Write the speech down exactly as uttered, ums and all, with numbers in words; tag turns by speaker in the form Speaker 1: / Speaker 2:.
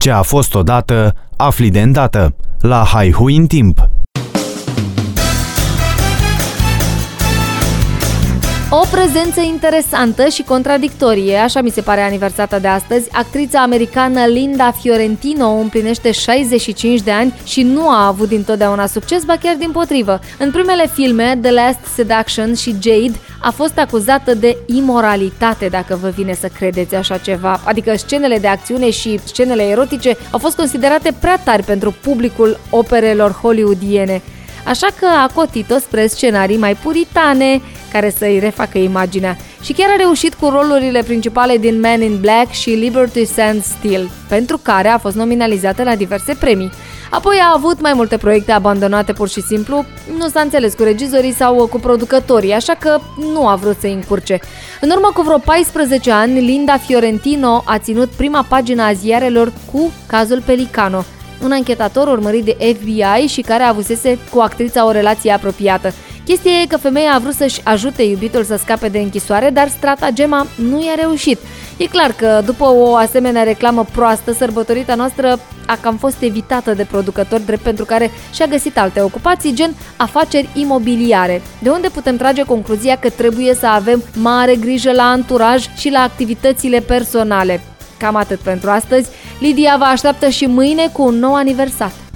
Speaker 1: Ce a fost odată, afli de îndată. La Haihui în timp.
Speaker 2: O prezență interesantă și contradictorie, așa mi se pare aniversata de astăzi. Actrița americană Linda Fiorentino împlinește șaizeci și cinci de ani și nu a avut dintotdeauna succes, ba chiar dimpotrivă. În primele filme, The Last Seduction și Jade, a fost acuzată de imoralitate, dacă vă vine să credeți așa ceva. Adică scenele de acțiune și scenele erotice au fost considerate prea tari pentru publicul operelor hollywoodiene. Așa că a cotit-o spre scenarii mai puritane, care să-i refacă imaginea. Și chiar a reușit cu rolurile principale din Man in Black și Liberty Sands Steel, pentru care a fost nominalizată la diverse premii. Apoi a avut mai multe proiecte abandonate pur și simplu, nu s-a înțeles cu regizorii sau cu producătorii, așa că nu a vrut să-i încurce. În urmă cu vreo paisprezece ani, Linda Fiorentino a ținut prima pagină a ziarelor cu cazul Pelicano, un anchetator urmărit de F B I și care avusese cu actrița o relație apropiată. Chestia e că femeia a vrut să-și ajute iubitul să scape de închisoare, dar stratagema nu i-a reușit. E clar că după o asemenea reclamă proastă, sărbătorita noastră a cam fost evitată de producători, drept pentru care și-a găsit alte ocupații, gen afaceri imobiliare, de unde putem trage concluzia că trebuie să avem mare grijă la anturaj și la activitățile personale. Cam atât pentru astăzi. Lidia vă așteaptă și mâine cu un nou aniversat.